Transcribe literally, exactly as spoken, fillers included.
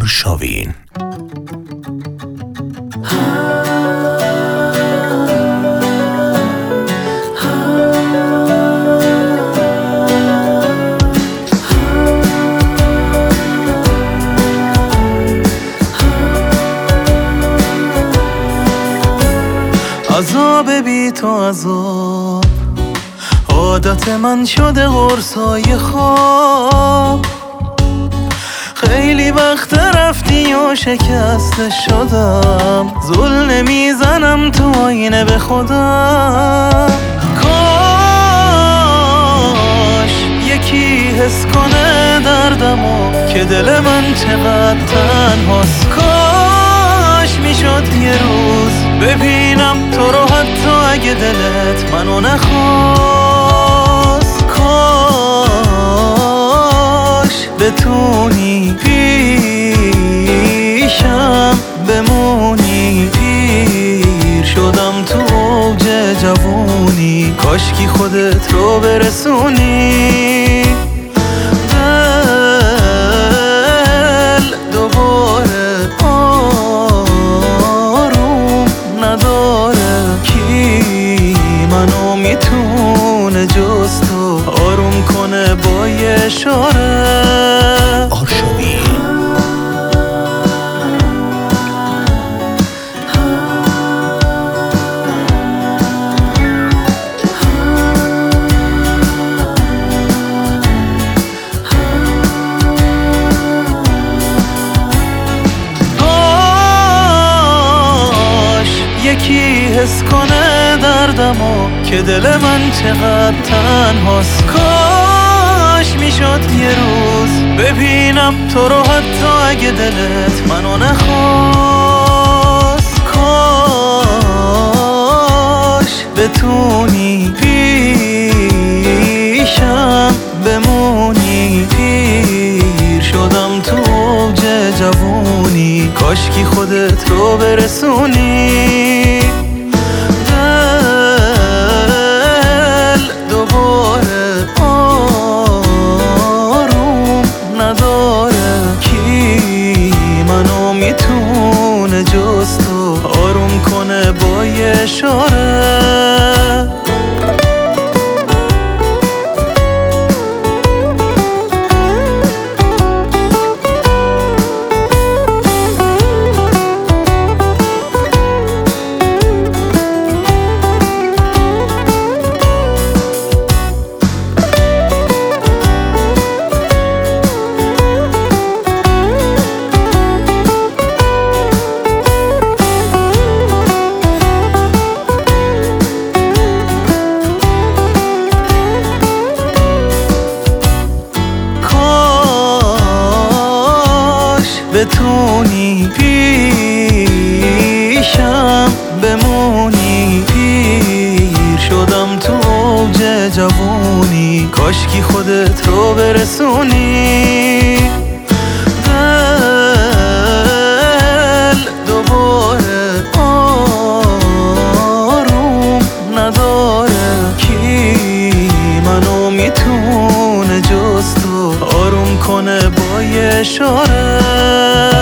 آرشاوین. عذاب بی تو عذاب عادت من شده قرصای خواب. خیلی وقت رفتی و شکسته شدم، زل نمیزنم تو آینه به خودم. کاش یکی حس کنه دردمو که دل من چقدر تنهاست. کاش میشد یه روز ببینم تو رو حتی اگه دلت منو نخواست. کاش بتونی پیشم بمونی. پیر شدم تو اوج جوونی، کاشکی خودت رو برسونی. دل دوباره آروم نداره، کی منو میتونه جز تو آروم کنه با یه اشاره. آرشاوین. یکی حس کنه دردمو که دل من چقدر تنهاست. کاش میشد یه روز ببینم تو رو حتی اگه دلت منو نخواست. کاش بتونی پیشم بمونی. پیر شدم تو اوج جوونی، کاشکی خودت رو برسونی. دل دوباره آروم نداره، کی منو میتونه جز تو آروم کنه با یه اشاره. بتونی پیشم بمونی. پیر شدم تو اوج جوونی، کاشکی خودت رو برسونی. دل دوباره آروم نداره، کی منو میتونه جز تو آروم کنه با یه اشاره.